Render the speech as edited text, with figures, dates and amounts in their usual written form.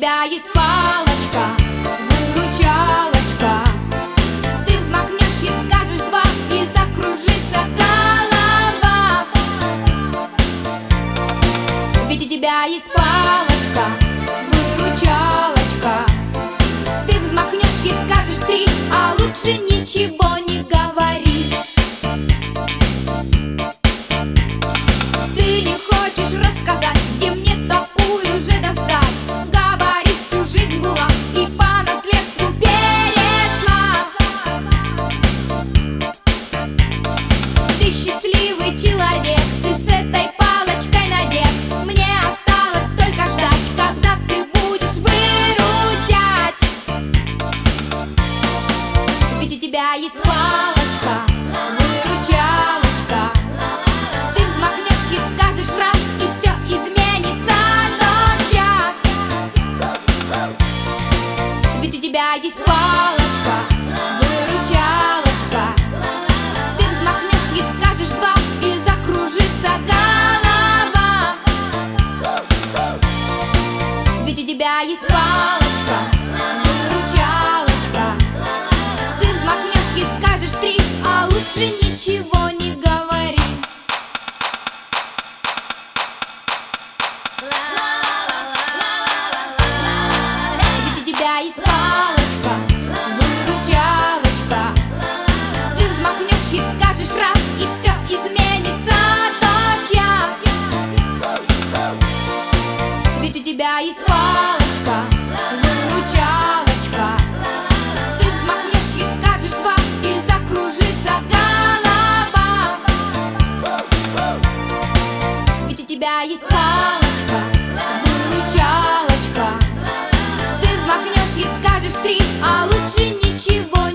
тебя есть палочка, выручалочка. Ты взмахнешь и скажешь два, и закружится голова. Ведь у тебя есть палочка, выручалочка. Ты взмахнешь и скажешь три, а лучше ничего не говори. Ты не хочешь рассказать, где мне такую же достать. Говоришь, всю жизнь была и по наследству перешла. Ты счастливый человек, ты с этой палочкой навек. Мне осталось только ждать, когда ты будешь выручать. Ведь у тебя есть палочка, выручалочка. Ты взмахнешь и скажешь раз, и все изменится тотчас. Ведь у тебя есть палочка, выручалочка. Ты взмахнешь и скажешь два, и закружится голова. Ведь у тебя есть палочка, выручалочка. Ты взмахнешь и скажешь три, а лучше ничего не говори. Ведь у тебя есть палочка, выручалочка. Ты взмахнешь и скажешь раз, и все изменится тотчас. Ведь у тебя есть палочка, выручалочка. Ты взмахнешь и скажешь два, и закружится голова. Ведь у тебя есть палочка, выручалочка. Ты взмахнешь и скажешь три, а лучше ничего